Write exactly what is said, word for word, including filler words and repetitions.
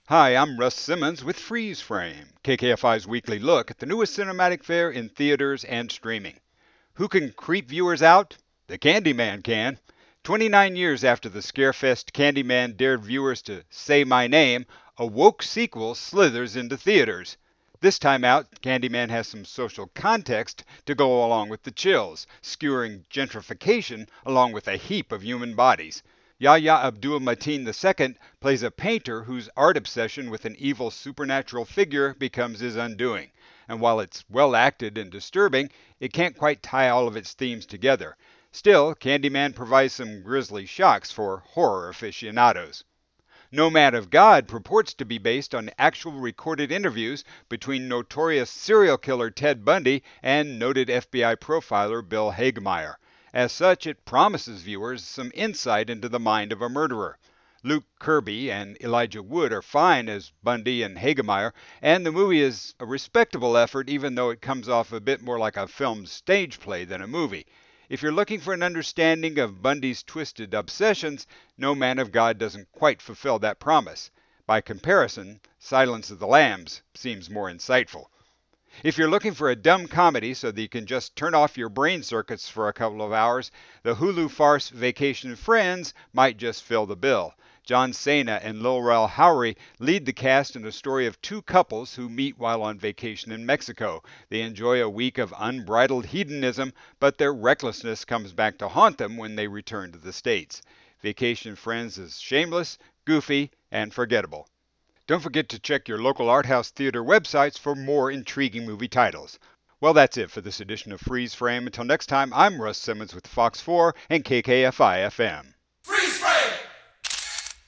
Hi, I'm Russ Simmons with Freeze Frame, K K F I's weekly look at the newest cinematic fare in theaters and streaming. Who can creep viewers out? The Candyman can. twenty-nine years after the Scarefest Candyman dared viewers to say my name, a woke sequel slithers into theaters. This time out, Candyman has some social context to go along with the chills, skewering gentrification along with a heap of human bodies. Yahya Abdul Mateen the Second plays a painter whose art obsession with an evil supernatural figure becomes his undoing. And while it's well acted and disturbing, it can't quite tie all of its themes together. Still, Candyman provides some grisly shocks for horror aficionados. Nomad of God purports to be based on actual recorded interviews between notorious serial killer Ted Bundy and noted F B I profiler Bill Hagemeyer. As such, it promises viewers some insight into the mind of a murderer. Luke Kirby and Elijah Wood are fine as Bundy and Hagemeyer, and the movie is a respectable effort even though it comes off a bit more like a filmed stage play than a movie. If you're looking for an understanding of Bundy's twisted obsessions, No Man of God doesn't quite fulfill that promise. By comparison, Silence of the Lambs seems more insightful. If you're looking for a dumb comedy so that you can just turn off your brain circuits for a couple of hours, the Hulu farce Vacation Friends might just fill the bill. John Cena and Lil Rel Howery lead the cast in a story of two couples who meet while on vacation in Mexico. They enjoy a week of unbridled hedonism, but their recklessness comes back to haunt them when they return to the States. Vacation Friends is shameless, goofy, and forgettable. Don't forget to check your local art house theater websites for more intriguing movie titles. Well, that's it for this edition of Freeze Frame. Until next time, I'm Russ Simmons with Fox four and K K F I F M.